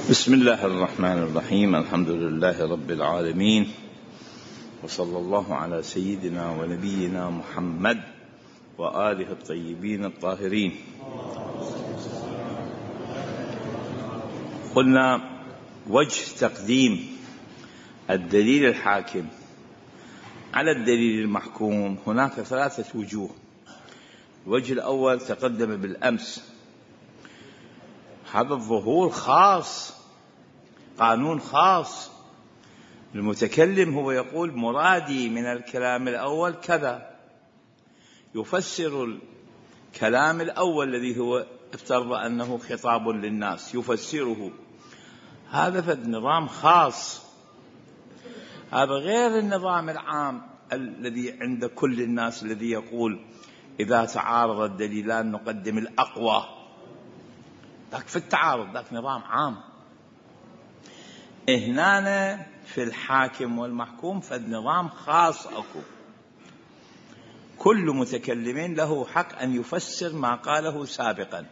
بسم الله الرحمن الرحيم. الحمد لله رب العالمين، وصلى الله على سيدنا ونبينا محمد وآله الطيبين الطاهرين. قلنا وجه تقديم الدليل الحاكم على الدليل المحكوم هناك ثلاثة وجوه. الوجه الأول تقدم بالأمس، هذا الظهور خاص، قانون خاص. المتكلم هو يقول مرادي من الكلام الأول كذا، يفسر الكلام الأول الذي هو افترض أنه خطاب للناس، يفسره. هذا فالنظام خاص، هذا غير النظام العام الذي عند كل الناس الذي يقول إذا تعارض الدليلان نقدم الأقوى. ذاك في التعارض، ذاك نظام عام. هنا في الحاكم والمحكوم فالنظام خاص أكو. كل متكلم له حق أن يفسر ما قاله سابقا،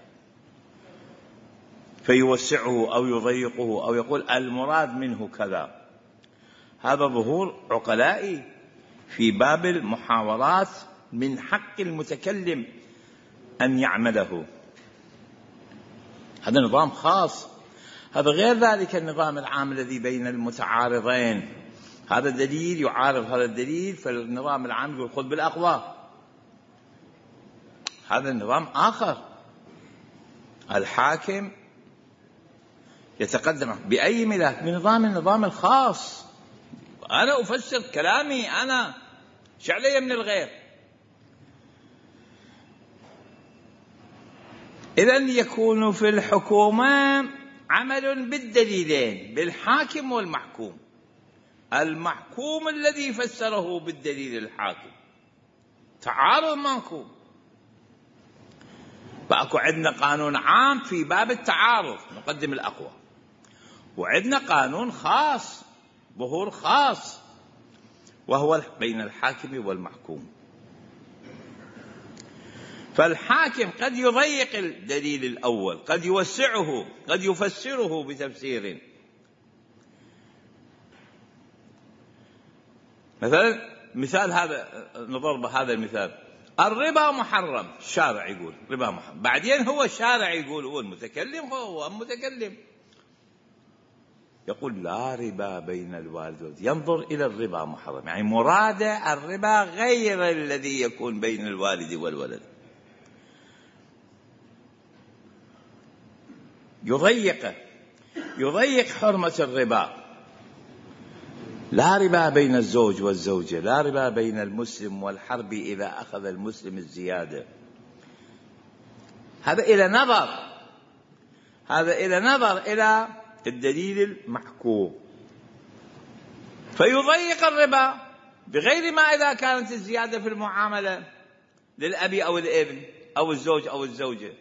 فيوسعه أو يضيقه أو يقول المراد منه كذا. هذا ظهور عقلائي في باب المحاورات، من حق المتكلم أن يعمله. هذا نظام خاص، هذا غير ذلك النظام العام الذي بين المتعارضين. هذا دليل يعارض هذا الدليل، فالنظام العام يقول خذ بالأقوى. هذا النظام آخر. الحاكم يتقدم بأي ملاك بنظام النظام الخاص. أنا أفسر كلامي، أنا شعلي من الغير. إذن يكون في الحكومة عمل بالدليلين، بالحاكم والمحكوم. المحكوم الذي فسره بالدليل الحاكم، تعارض ماكو. فأكو عندنا قانون عام في باب التعارض نقدم الأقوى، وعندنا قانون خاص، ظهور خاص، وهو بين الحاكم والمحكوم. فالحاكم قد يضيق الدليل الأول، قد يوسعه، قد يفسره بتفسير. مثال هذا نضرب هذا المثال: الربا محرم، الشارع يقول ربا محرم، بعدين هو الشارع يقول، هو المتكلم، هو المتكلم يقول لا ربا بين الوالد والولد، ينظر إلى الربا محرم، يعني مراد الربا غير الذي يكون بين الوالد والولد. يضيق حرمة الربا. لا ربا بين الزوج والزوجة، لا ربا بين المسلم والحرب إذا أخذ المسلم الزيادة. هذا إلى نظر إلى الدليل المحكوم، فيضيق الربا بغير ما إذا كانت الزيادة في المعاملة للأب أو الابن أو الزوج أو الزوجة.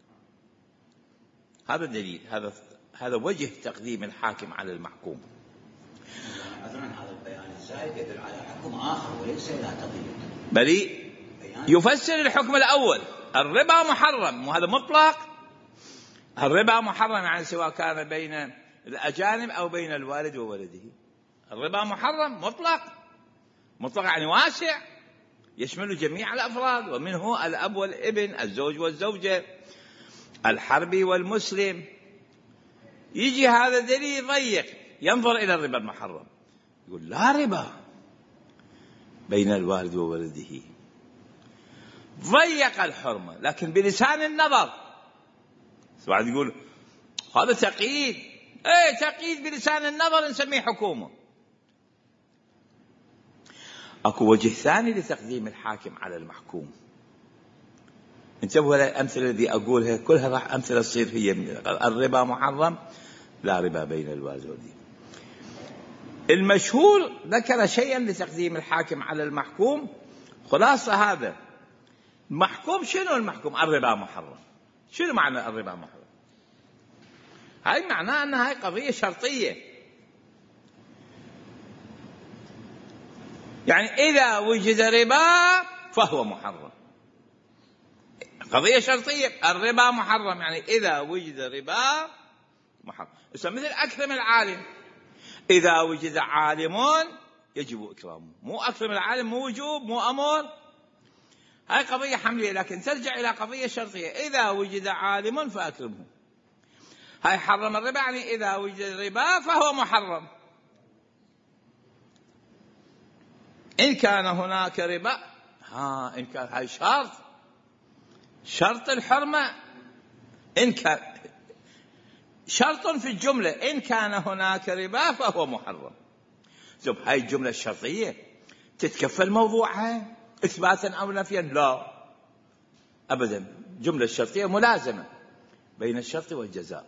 هذا دليل، هذا وجه تقديم الحاكم على المحكوم. عذرا، هذا البيان الزائد يدل على حكم آخر وليس إلى تضييق، بل يفسر الحكم الأول. الربا محرم، وهذا مطلق. الربا محرم يعني سواء كان بين الأجانب أو بين الوالد وولده. الربا محرم مطلق يعني واسع، يشمل جميع الأفراد، ومنه الأب والابن، الزوج والزوجة، الحرب والمسلم. يجي هذا دليل يضيق، ينظر إلى الربا المحرم، يقول لا ربا بين الوالد وولده. ضيق الحرمة لكن بلسان النظر. واحد يقول هذا تقييد، تقييد بلسان النظر نسميه حكومة. اكو وجه ثاني لتقديم الحاكم على المحكوم. انتبهوا الأمثلة التي أقولها كلها راح أمثلة تصير هي الربا محرم، لا ربا بين الوالد والولد. المشهور ذكر شيئا لتقديم الحاكم على المحكوم. خلاصة هذا المحكوم شنو؟ المحكوم الربا محرم. شنو معنى الربا محرم؟ هاي معناه أن هاي قضية شرطية، يعني إذا وجد ربا فهو محرم. قضية شرطية، الربا محرم يعني إذا وجد ربا محرم. مثل أكرم العالم، إذا وجد عالم يجب إكرامه، مو أكرم العالم مو وجوب مو أمر. هاي قضية حملية، لكن ترجع إلى قضية شرطية، إذا وجد عالم فأكرمه. هاي حرم الربا، يعني إذا وجد الربا فهو محرم. إن كان هناك ربا، إن كان هاي شرط الحرمة، إن كان شرط في الجملة، إن كان هناك ربا فهو محرم. هاي الجملة الشرطية تتكفل موضوعها إثباتا أو نفيا؟ لا أبدا. جملة الشرطية ملازمة بين الشرط والجزاء.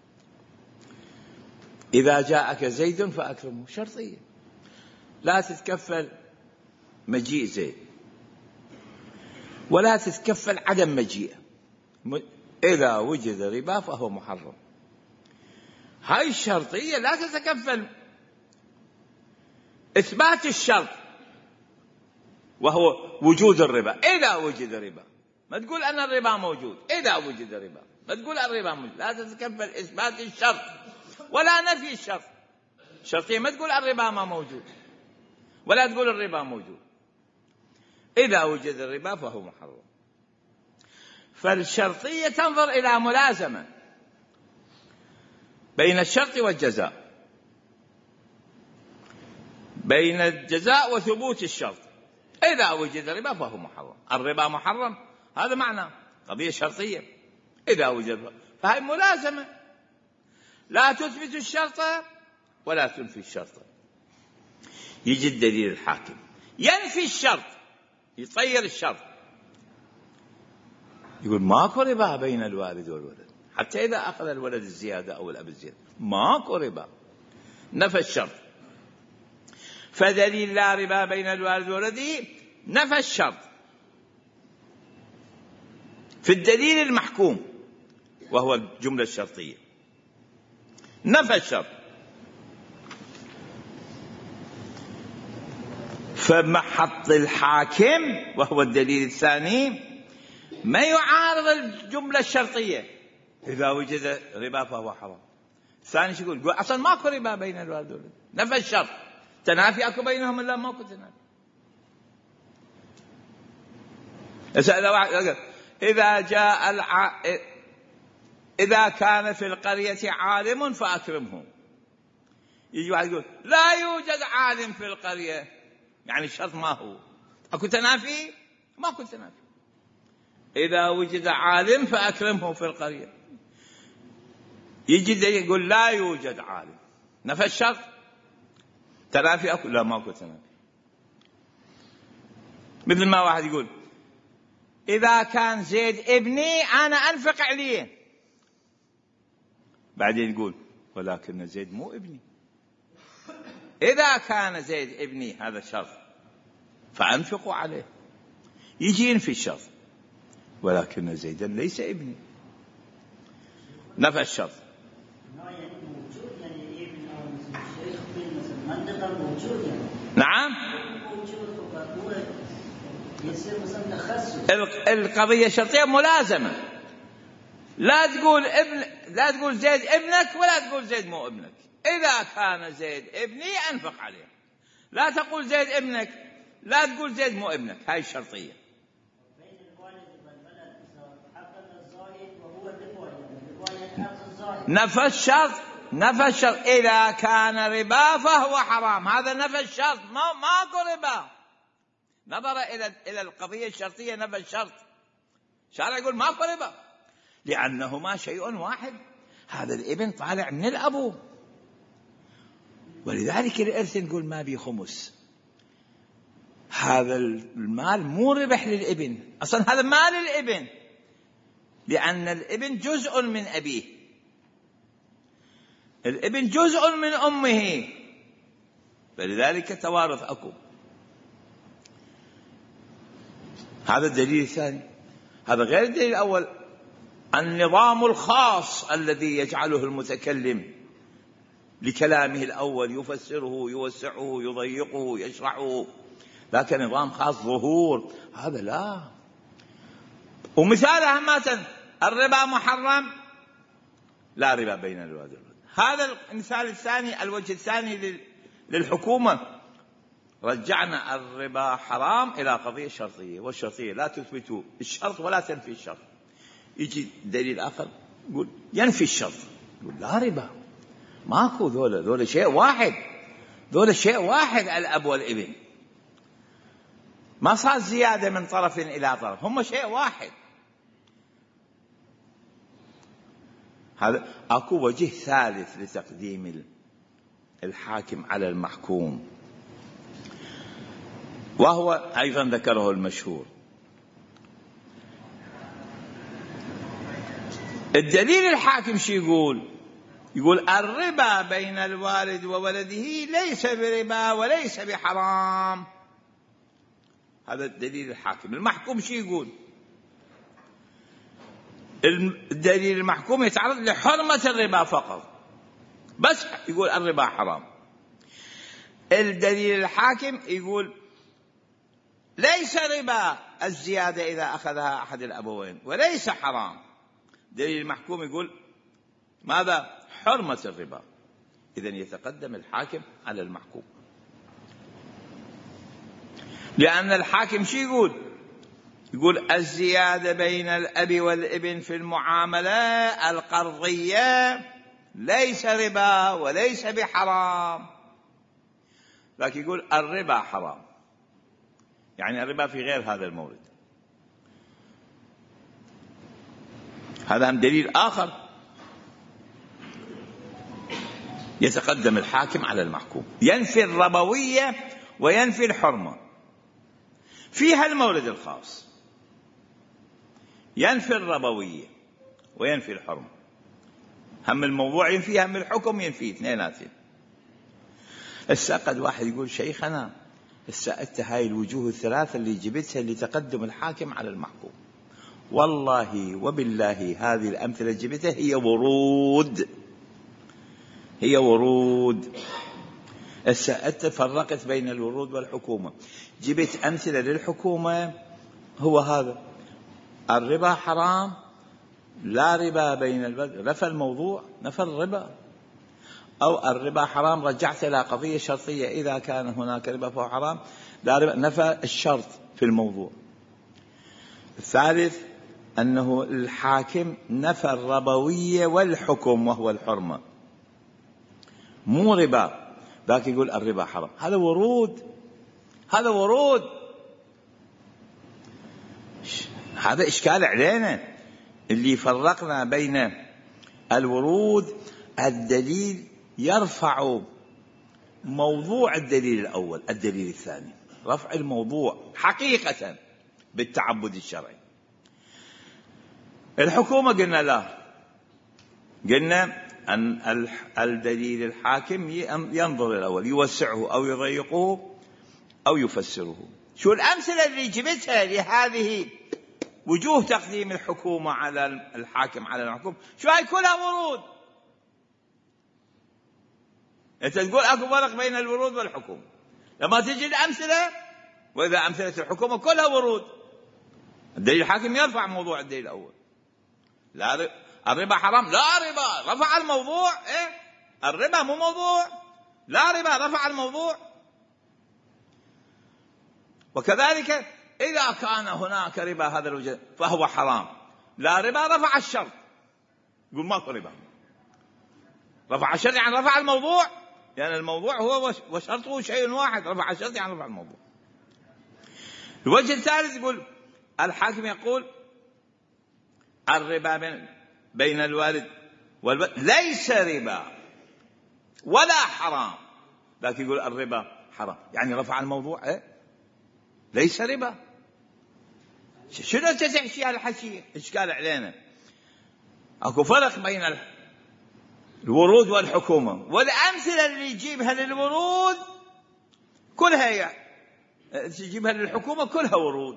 إذا جاءك زيد فأكرمه، شرطية لا تتكفل مجيء زيد ولا تتكفل عدم مجيئه. إذا وجد ربا فهو محرم. هاي الشرطية لا تتكفل إثبات الشرط وهو وجود الربا. إذا وجد ربا، ما تقول أن الربا موجود. إذا وجد ربا، ما تقول الربا موجود. لا تتكفل إثبات الشرط ولا نفي الشرط. الشرطية ما تقول الربا ما موجود ولا تقول الربا موجود. إذا وجد الربا فهو محرم. فالشرطية تنظر إلى ملازمة بين الشرط والجزاء، بين الجزاء وثبوت الشرط. إذا وجد الربا فهو محرم. الربا محرم، هذا معنى قضية شرطية. إذا وجد، فهي ملازمة، لا تثبت الشرط ولا تنفي الشرط. يجي الدليل الحاكم ينفي الشرط، يطير الشرط، يقول ماكو ربا بين الوالد والولد، حتى إذا أخذ الولد الزيادة أو الأب الزيادة ماكو ربا، نفى الشرط. فدليل لا ربا بين الوالد وولده نفى الشرط في الدليل المحكوم وهو الجملة الشرطية، نفى الشرط. فمحط الحاكم وهو الدليل الثاني ما يعارض الجملة الشرطية. إذا وجد ربا فهو حرام. الثاني شو يقول؟ أصلا ماكو ربا بين الوالد والولد، نفى الشرط. تنافي أكو بينهم إلا ماكو تنافي. إذا كان في القرية عالم فأكرمه. يجي واحد يقول لا يوجد عالم في القرية، يعني الشرط ما هو. أكو تنافي؟ ماكو تنافي. إذا وجد عالم فأكرمه في القرية. يجي يقول لا يوجد عالم، نفى الشرط. تنافي أكو؟ لا ماكو تنافي. مثل ما واحد يقول إذا كان زيد ابني أنا أنفق عليه، بعدين يقول ولكن زيد مو ابني. إذا كان زيد ابني هذا شرط فأنفقوا عليه. يجي ينفي الشرط ولكن زيدا ليس ابني، نفى الشرط. نعم، القضية الشرطية ملازمة. لا تقول زيد ابنك ولا تقول زيد مو ابنك. إذا كان زيد ابني أنفق عليه. لا تقول زيد ابنك، لا تقول زيد مو ابنك. هاي الشرطية. نفى الشرط. إذا كان ربا فهو حرام. هذا نفى الشرط، ماكو ربا. نظر إلى القضية الشرطية، نفى الشرط. شارع يقول ماكو ربا لأنهما شيء واحد. هذا الابن طالع من الأبو، ولذلك الإرث نقول ما بي خمس. هذا المال مو ربح للابن، أصلا هذا مال الابن، لأن الابن جزء من أبيه، الابن جزء من أمه، فلذلك توارث أكو. هذا الدليل الثاني. هذا غير الدليل الأول، النظام الخاص الذي يجعله المتكلم لكلامه الأول، يفسره يوسعه يضيقه يشرحه، لكن نظام خاص ظهور، هذا لا. ومثالها مثلا الربا محرم لا ربا بين الوالد والولد. هذا المثال الثاني. الوجه الثاني للحكومة، رجعنا الربا حرام إلى قضية شرطية، والشرطية لا تثبت الشرط ولا تنفي الشرط. يجي دليل آخر يقول ينفي الشرط، يقول لا ربا ماكو، ذولا شيء واحد، ذولا شيء واحد الأب والابن، ما صار زيادة من طرف إلى طرف، هم شيء واحد. هذا أكو وجه ثالث لتقديم الحاكم على المحكوم، وهو أيضا ذكره المشهور. الدليل الحاكم شو يقول الربا بين الوالد وولده ليس بربا وليس بحرام. هذا الدليل الحاكم. المحكوم شو يقول؟ الدليل المحكوم يتعرض لحرمة الربا فقط، بس يقول الربا حرام. الدليل الحاكم يقول ليس ربا الزيادة إذا أخذها أحد الأبوين وليس حرام. دليل المحكوم يقول ماذا؟ حرمة الربا. إذن يتقدم الحاكم على المحكوم، لأن الحاكم شو يقول الزيادة بين الأب والابن في المعاملة القرضية ليس ربا وليس بحرام، لكن يقول الربا حرام، يعني الربا في غير هذا المورد. هذا هم دليل آخر يتقدم الحاكم على المحكوم، ينفي الربوية وينفي الحرمة. فيها المورد الخاص ينفي الربوية وينفي الحرمة، هم الموضوع ينفي، هم الحكم ينفي، اثنيناتين. هسه قد واحد يقول شيخنا هسه انت هاي الوجوه الثلاثة اللي جبتها لتقدم الحاكم على المحكوم، والله وبالله هذه الأمثلة جبتها هي ورود. هسه انت فرقت بين الورود والحكومة، جبت أمثلة للحكومة، هو هذا الربا حرام، لا ربا بين البلد، نفى الموضوع، نفى الربا. أو الربا حرام رجعت إلى قضية شرطية، إذا كان هناك ربا فهو حرام، لا ربا، نفى الشرط في الموضوع. الثالث أنه الحاكم نفى الربوية والحكم وهو الحرمة، مو ربا، ذاك يقول الربا حرام. هذا ورود، هذا إشكال علينا. اللي فرقنا بين الورود الدليل يرفع موضوع الدليل الأول، الدليل الثاني رفع الموضوع حقيقة بالتعبد الشرعي. الحكومة قلنا لا، قلنا أن الدليل الحاكم ينظر الأول يوسعه أو يضيقه أو يفسره. شو الأمثلة اللي جبتها لهذه وجوه تقديم الحكومة على الحاكم على المحكوم؟ شو هاي كلها ورود. أنت تقول أكو فرق بين الورود والحكومة، لما تجي الأمثلة، وإذا أمثلة الحكومة كلها ورود. الدليل الحاكم يرفع موضوع الدليل الأول، لا الربا حرام، لا ربا، رفع الموضوع. الربا مو موضوع، لا ربا، رفع الموضوع. وكذلك إذا كان هناك ربا هذا الوجه فهو حرام، لا ربا، رفع الشرط، يقول ماكو ربا. رفع الشرط يعني رفع الموضوع، يعني الموضوع هو وشرطه شيء واحد، رفع الشرط يعني رفع الموضوع. الوجه الثالث يقول الحاكم يقول الربا بين الوالد والولد ليس ربا ولا حرام، لكن يقول الربا حرام، يعني رفع الموضوع. ليس ربا. شنو تحكي هالحكي؟ إشكال علينا. اكو فرق بين الورود والحكومة، والأمثلة اللي يجيبها للورود كلها تجيبها للحكومة كلها ورود.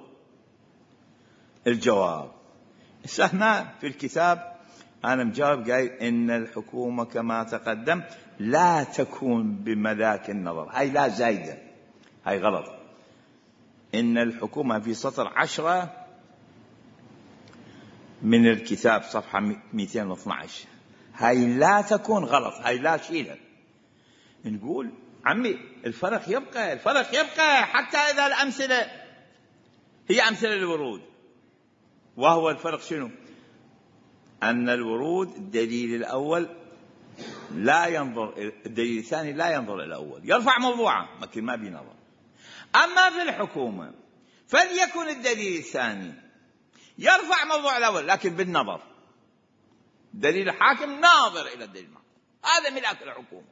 الجواب هنا في الكتاب أنا مجاوب قايل إن الحكومة كما تقدم لا تكون بملاك النظر، هاي لا زايدة، هاي غلط. إن الحكومة في سطر 10 من الكتاب صفحة 212، هاي لا تكون غلط، هاي لا شيلها. نقول عمي الفرق يبقى حتى إذا الأمثلة هي أمثلة الورود. وهو الفرق شنو؟ أن الورود الدليل الأول لا ينظر، الدليل الثاني لا ينظر إلى الأول، يرفع موضوعه لكن ما بينظر. أما في الحكومة فليكن الدليل الثاني يرفع موضوع الأول لكن بالنظر. دليل الحاكم ناظر إلى الدليل المحكوم، هذا ملاك الحكومة.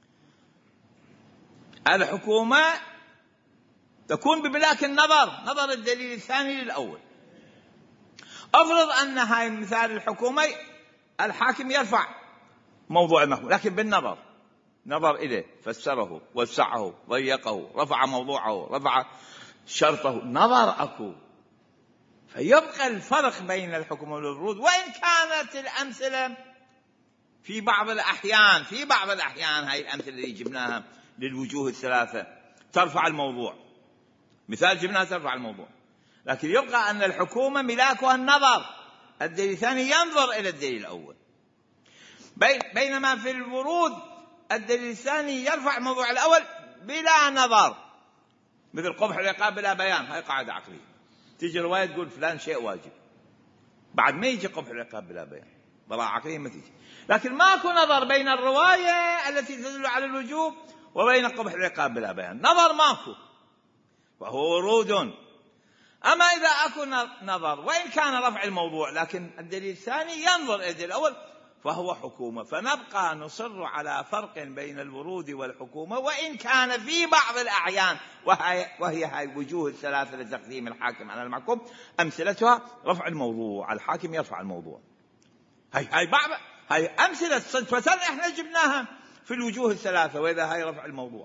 الحكومة تكون بملاك النظر، نظر الدليل الثاني للأول. أفرض أن هاي مثال الحكومة الحاكم يرفع موضوع المحكوم لكن بالنظر، نظر إليه، فسره، وسعه، ضيقه، رفع موضوعه، رفع شرطه، نظر أكو. فيبقى الفرق بين الحكومة والورود، وإن كانت الأمثلة في بعض الأحيان هاي الأمثلة اللي جبناها للوجوه الثلاثة ترفع الموضوع، مثال جبناها ترفع الموضوع، لكن يبقى أن الحكومة ملاكها النظر، الدليل الثاني ينظر إلى الدليل الأول. بينما في الورود الدليل الثاني يرفع موضوع الأول بلا نظر، مثل قبح العقاب بلا بيان، هاي قاعدة عقلية. تيجي رواية تقول فلان شيء واجب، بعد ما يجي قبح العقاب بلا بيان، براءة عقلية ما تيجي. لكن ماكو نظر بين الرواية التي تدل على الوجوب وبين قبح العقاب بلا بيان، نظر ماكو، وهو ورود. أما إذا أكو نظر وإن كان رفع الموضوع لكن الدليل الثاني ينظر إلى الدليل الأول فهو حكومة. فنبقى نصر على فرق بين الورود والحكومة، وإن كان في بعض الأحيان، وهي هاي الوجوه الثلاثة لتقديم الحاكم على المحكوم أمثلتها رفع الموضوع، الحاكم يرفع الموضوع. هاي أمثلة صدفة إحنا جبناها في الوجوه الثلاثة، وإذا هاي رفع الموضوع.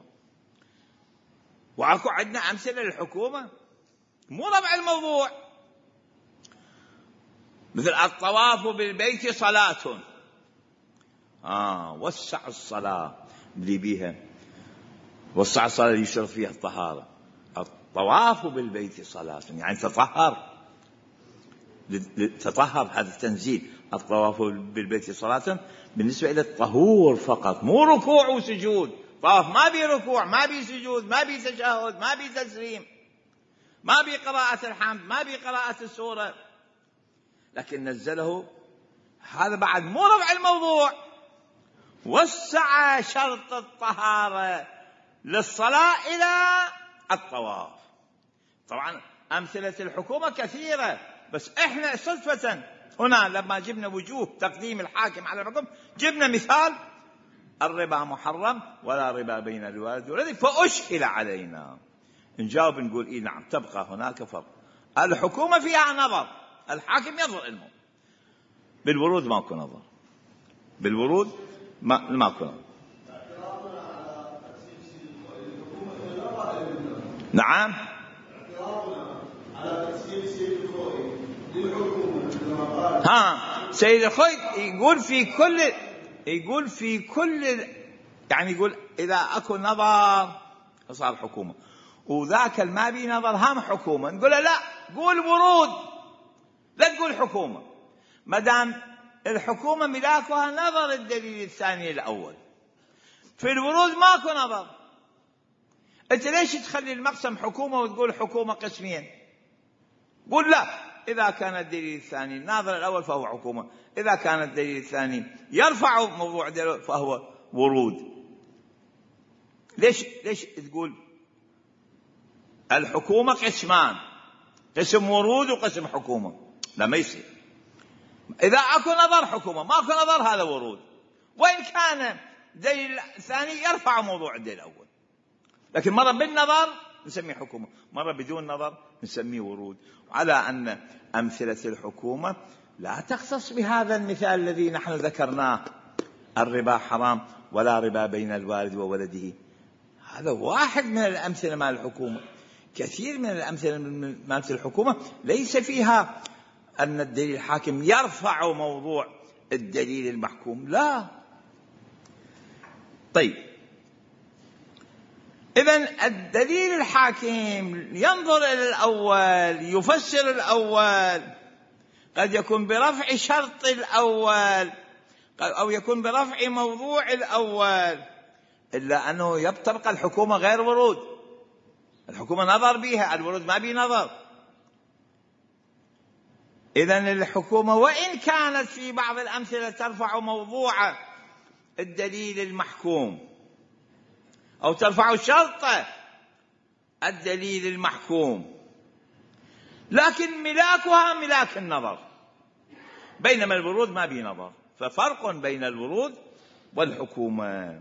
وأكو عندنا أمثلة للحكومة مو رفع الموضوع، مثل الطواف بالبيت صلاة. وسع الصلاة اللي بيها، وسع الصلاة اللي يشرف فيها الطهارة. الطواف بالبيت صلاة يعني تطهر، هذا التنزيل. الطواف بالبيت صلاة بالنسبة إلى الطهور فقط، مو ركوع وسجود. طواف ما بي ركوع، ما بي سجود، ما بي تشهد، ما بي تسليم، ما بي قراءة الحمد، ما بي قراءة السورة، لكن نزله. هذا بعد مو رفع الموضوع، وسع شرط الطهارة للصلاة إلى الطواف. طبعا أمثلة الحكومة كثيرة، بس إحنا صدفة هنا لما جبنا وجوه تقديم الحاكم على الحكم جبنا مثال الربا محرم ولا ربا بين الوالد والولد، فأشكل علينا. نجاوب نقول إيه نعم، تبقى هناك فرق. الحكومة فيها نظر، الحاكم ينظر الموت. بالورود ماكو نظر، بالورود ماكو نظر. نعم. سيد الخوي يقول في كل يعني يقول إذا أكو نظر صار حكومة، وذاك ما بي نظر هم حكومة. نقول لا، قول ورود، لا تقول حكومة، مدام الحكومة ملاكها نظر الدليل الثاني الأول. في الورود ماكو نظر. أنت ليش تخلي المقسم حكومة وتقول حكومة قسمين؟ قول لا، إذا كان الدليل الثاني ناظر الأول فهو حكومة، إذا كان الدليل الثاني يرفع موضوع الدليل فهو ورود. ليش تقول الحكومة قسمان، قسم ورود وقسم حكومة؟ لا، ما يصير. إذا أكو نظر حكومة، ما أكو نظر هذا ورود، وإن كان الدليل الثاني يرفع موضوع الدليل الأول. لكن مرة بالنظر نسميه حكومة، مرة بدون نظر نسميه ورود. على أن أمثلة الحكومة لا تختص بهذا المثال الذي نحن ذكرناه، الربا حرام ولا ربا بين الوالد وولده. هذا واحد من الأمثلة مال الحكومة. كثير من الأمثلة مال الحكومة ليس فيها أن الدليل الحاكم يرفع موضوع الدليل المحكوم، لا. طيب، إذن الدليل الحاكم ينظر إلى الأول، يفسر الأول، قد يكون برفع شرط الأول، أو يكون برفع موضوع الأول، إلا أنه تبقى الحكومة غير ورود. الحكومة نظر بها، الورود ما بي نظر. إذن الحكومة وإن كانت في بعض الأمثلة ترفع موضوع الدليل المحكوم أو ترفع شرط الدليل المحكوم، لكن ملاكها ملاك النظر، بينما الورود ما بي نظر. ففرق بين الورود والحكومة.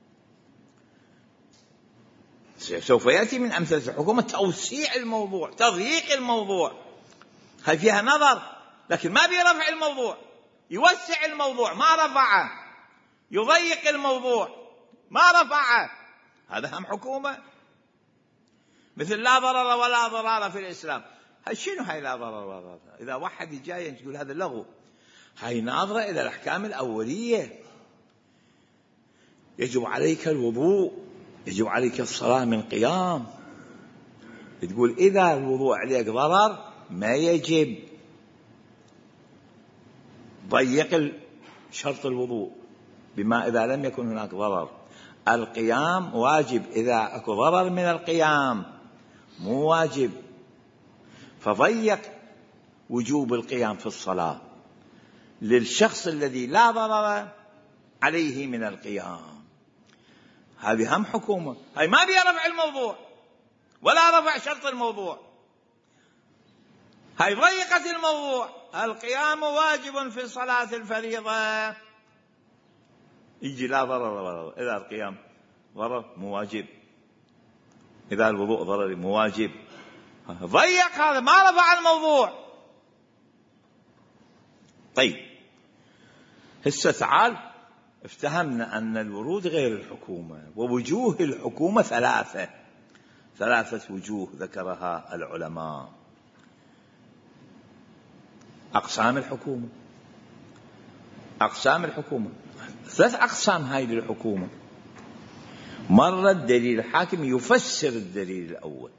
سوف يأتي من أمثلة الحكومة توسيع الموضوع، تضييق الموضوع، هل فيها نظر لكن ما بيرفع الموضوع، يوسع الموضوع ما رفعه، يضيق الموضوع ما رفعه، هذا هم حكومة. مثل لا ضرر ولا ضرار في الإسلام. شنو هاي لا ضرر ولا ضرار؟ إذا واحد جاي تقول هذا لغو، هاي ناظرة إلى الأحكام الأولية. يجب عليك الوضوء، يجب عليك الصلاة من قيام. تقول إذا الوضوء عليك ضرر ما يجب، ضيق شرط الوضوء بما إذا لم يكن هناك ضرر. القيام واجب إذا أكو ضرر من القيام، مو واجب. فضيق وجوب القيام في الصلاة للشخص الذي لا ضرر عليه من القيام. هذه هم حكومة، هاي ما بيها رفع الموضوع ولا رفع شرط الموضوع، هاي ضيقت الموضوع. القيام واجب في صلاة الفريضة، يجي لا ضرر ولا ضرر. إذا القيام ضرر مو واجب، إذا الوضوء ضرر مو واجب. ضيق، هذا ما رفع الموضوع. طيب هسه تعال افتهمنا أن الورود غير الحكومة، ووجوه الحكومة ثلاثة وجوه ذكرها العلماء. أقسام الحكومة، ثلاث أقسام هاي للحكومة. مرة الدليل الحاكم يفسر الدليل الأول،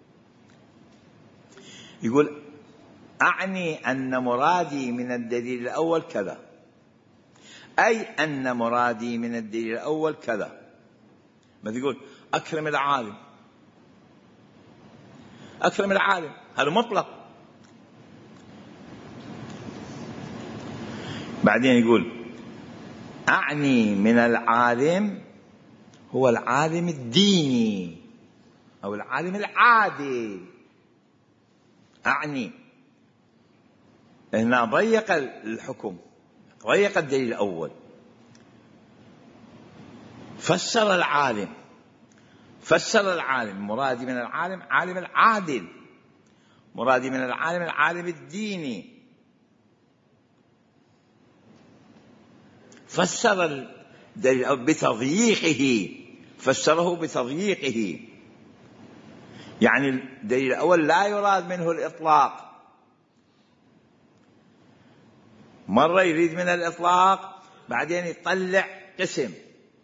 يقول أعني أن مرادي من الدليل الأول كذا، أي أن مرادي من الدليل الأول كذا. ما تقول أكرم العالم، أكرم العالم، هذا مطلق. بعدين يقول أعني من العالم هو العالم الديني أو العالم العادل. أعني هنا ضيق الحكم، ضيق الدليل الأول. فسر العالم، مرادي من العالم عالم العادل، مرادي من العالم العالم الديني. فسر الدليل بتضييقه، فسره بتضييقه، يعني الدليل الأول لا يراد منه الإطلاق. مرة يريد من الإطلاق، بعدين يطلع قسم.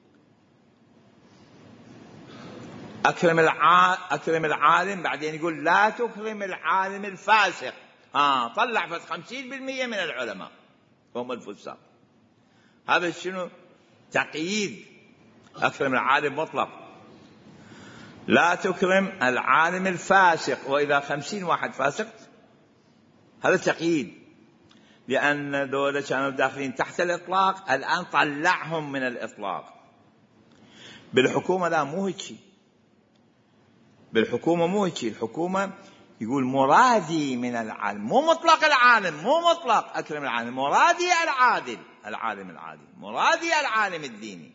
أكرم العالم، بعدين يقول لا تكرم العالم الفاسق. طلع 50% من العلماء هم الفساق. هذا شنو؟ تقييد. أكرم العالم مطلق، لا تكرم العالم الفاسق، وإذا 50 واحد فاسق هذا تقييد، لأن دولة كانوا داخلين تحت الإطلاق، الآن طلعهم من الإطلاق. بالحكومة لا، مو هيك. بالحكومة مو هيك. الحكومة يقول مرادي من العالم، مو مطلق العالم، مو مطلق أكرم العالم، مرادي العادل، العالم العادل، مرادي العالم الديني.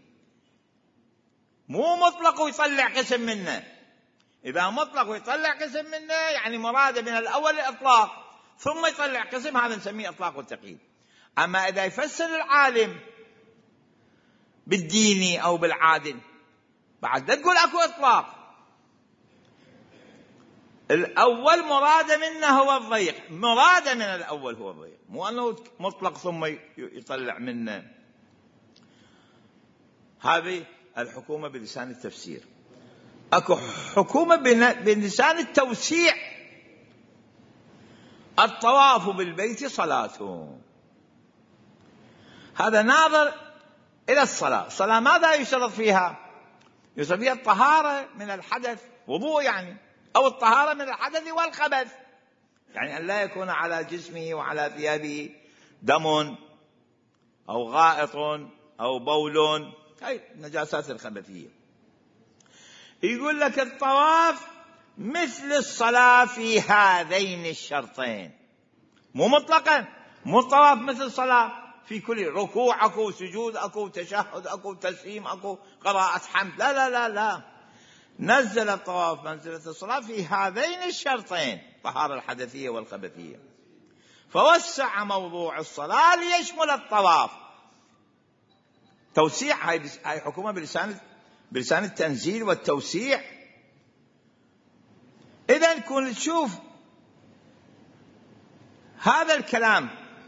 مو مطلق ويطلع قسم منه. إذا مطلق ويطلع قسم منه يعني مراده من الأول الإطلاق ثم يطلع قسم، هذا نسميه إطلاق والتقييد. أما إذا يفسر العالم بالديني أو بالعادل، بعد لا تقول أكو إطلاق. الأول مراد منه هو الضيق، مراد من الأول هو الضيق، مو أنه مطلق ثم يطلع منه. هذه الحكومة بلسان التفسير. أكو حكومة بلسان التوسيع، الطواف بالبيت صلاة. هذا ناظر إلى الصلاة. الصلاة ماذا يشترط فيها؟ يشترط فيها الطهارة من الحدث، وضوء يعني، أو الطهارة من الحدث والخبث، يعني أن لا يكون على جسمه وعلى ثيابه دم أو غائط أو بول، هاي النجاسات الخبثية. يقول لك الطواف مثل الصلاة في هذين الشرطين، مو مطلقا، مو الطواف مثل الصلاة في كل ركوع أكو، سجود أكو، تشهد أكو، تسليم أكو، قراءة حمد، لا لا لا لا، نزل الطواف منزلة الصلاة في هذين الشرطين، الطهارة الحدثية والخبثية، فوسع موضوع الصلاة ليشمل الطواف. توسيع، هاي حكومة بلسان التنزيل والتوسيع. إذا كن تشوف هذا الكلام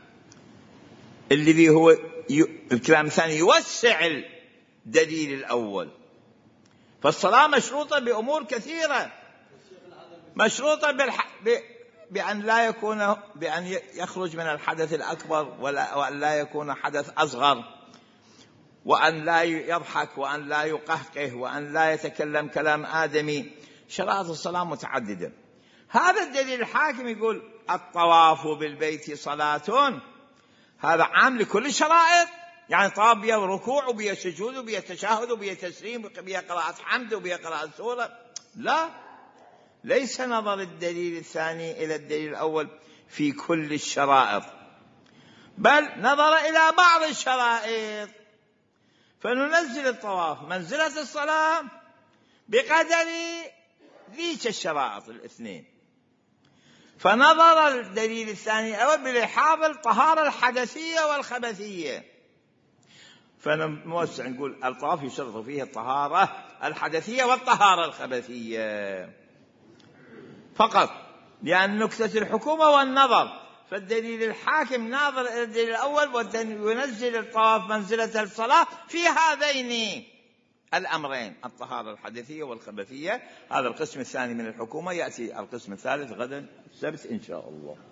اللي هو الكلام الثاني يوسع الدليل الأول. فالصلاة مشروطة بأمور كثيرة، مشروطة بأن لا يكون، بأن يخرج من الحدث الأكبر، وأن لا يكون حدث أصغر، وأن لا يضحك، وأن لا يقهقه، وأن لا يتكلم كلام آدمي. شرائط الصلاة متعددة. هذا الدليل الحاكم يقول الطواف بالبيت صلاة، هذا عام لكل الشرائط، يعني طواف بيه ركوع وبيه سجود وبيه تشهد وبيه تسليم وبيه قراءة حمد وبيه قراءة سورة. لا، ليس نظر الدليل الثاني إلى الدليل الأول في كل الشرائط، بل نظر إلى بعض الشرائط، فننزل الطواف منزلة الصلاة بقدر ذيك الشرائط الاثنين. فنظر الدليل الثاني أول بلحاظ الطهارة الحدثية والخبثية، فنوسع نقول الطواف يشترط فيه الطهارة الحدثية والطهارة الخبثية فقط، لأن نكتة الحكومة والنظر. فالدليل الحاكم ناظر إلى الدليل الأول وينزل الطواف منزلة الصلاة في هذين الأمرين، الطهارة الحدثية والخبثية. هذا القسم الثاني من الحكومة. يأتي القسم الثالث غدا السبت إن شاء الله.